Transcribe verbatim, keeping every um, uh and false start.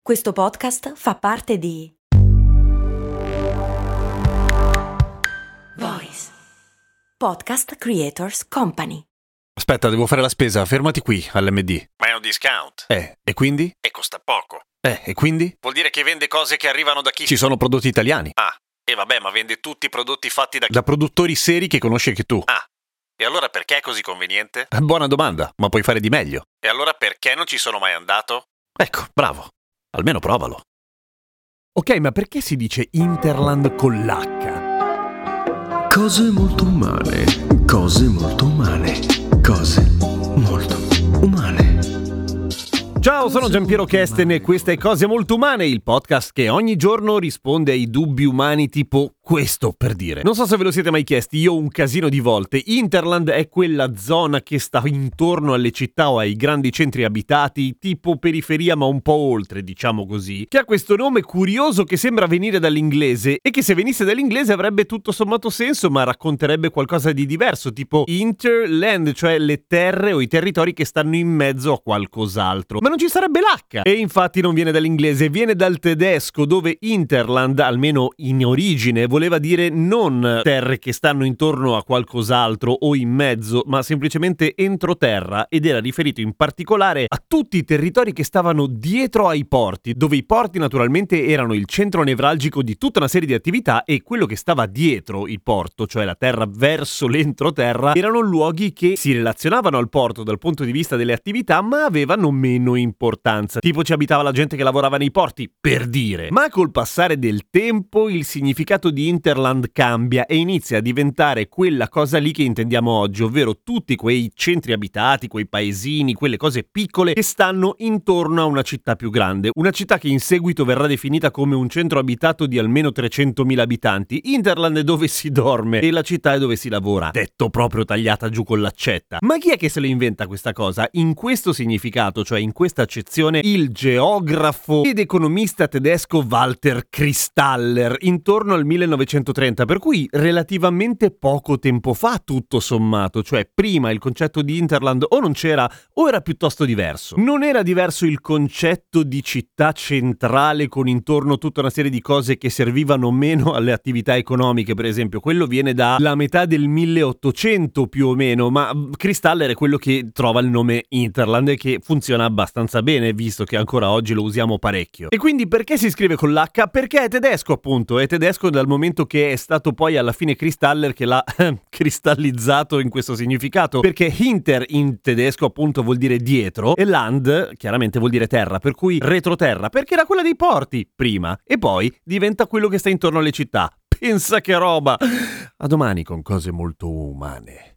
Questo podcast fa parte di Voice Podcast Creators Company. Aspetta, devo fare la spesa, fermati qui all'M D. Ma è un discount. Eh, e quindi? E costa poco. Eh, e quindi? Vuol dire che vende cose che arrivano da chi? Ci sono prodotti italiani. Ah, e vabbè, ma vende tutti i prodotti fatti da chi? Da produttori seri che conosci anche tu. Ah, e allora perché è così conveniente? Buona domanda, ma puoi fare di meglio. E allora perché non ci sono mai andato? Ecco, bravo. Almeno provalo. Ok, ma perché si dice Interland con l'H? Cose molto umane, cose molto umane, cose molto umane. Ciao, sono Giampiero Kesten e questa è Cose Molto Umane, il podcast che ogni giorno risponde ai dubbi umani tipo questo, per dire. Non so se ve lo siete mai chiesti, io un casino di volte. Interland è quella zona che sta intorno alle città o ai grandi centri abitati, tipo periferia ma un po' oltre, diciamo così, che ha questo nome curioso che sembra venire dall'inglese e che se venisse dall'inglese avrebbe tutto sommato senso, ma racconterebbe qualcosa di diverso, tipo interland, cioè le terre o i territori che stanno in mezzo a qualcos'altro. Ma non ci sarebbe l'H! E infatti non viene dall'inglese, viene dal tedesco, dove Interland, almeno in origine, voleva dire non terre che stanno intorno a qualcos'altro o in mezzo, ma semplicemente entroterra, ed era riferito in particolare a tutti i territori che stavano dietro ai porti, dove i porti naturalmente erano il centro nevralgico di tutta una serie di attività e quello che stava dietro il porto, cioè la terra verso l'entroterra, erano luoghi che si relazionavano al porto dal punto di vista delle attività, ma avevano meno importanza. Tipo ci abitava la gente che lavorava nei porti, per dire. Ma col passare del tempo il significato di Interland cambia e inizia a diventare quella cosa lì che intendiamo oggi, ovvero tutti quei centri abitati, quei paesini, quelle cose piccole che stanno intorno a una città più grande. Una città che in seguito verrà definita come un centro abitato di almeno trecentomila abitanti. Interland è dove si dorme e la città è dove si lavora. Detto proprio tagliata giù con l'accetta. Ma chi è che se lo inventa questa cosa? In questo significato, cioè in questa accezione, il geografo ed economista tedesco Walter Kristaller, intorno al millenovecentotrenta, per cui relativamente poco tempo fa tutto sommato, cioè prima il concetto di Interland o non c'era o era piuttosto diverso. Non era diverso il concetto di città centrale con intorno tutta una serie di cose che servivano meno alle attività economiche, per esempio, quello viene dalla metà del milleottocento più o meno, ma Kristaller è quello che trova il nome Interland e che funziona abbastanza bene, visto che ancora oggi lo usiamo parecchio. E quindi perché si scrive con l'H? Perché è tedesco, appunto, è tedesco dal momento che è stato poi alla fine Kristaller che l'ha cristallizzato in questo significato, perché Hinter in tedesco appunto vuol dire dietro e Land chiaramente vuol dire terra, per cui retroterra, perché era quella dei porti prima e poi diventa quello che sta intorno alle città. Pensa che roba! A domani con Cose Molto Umane.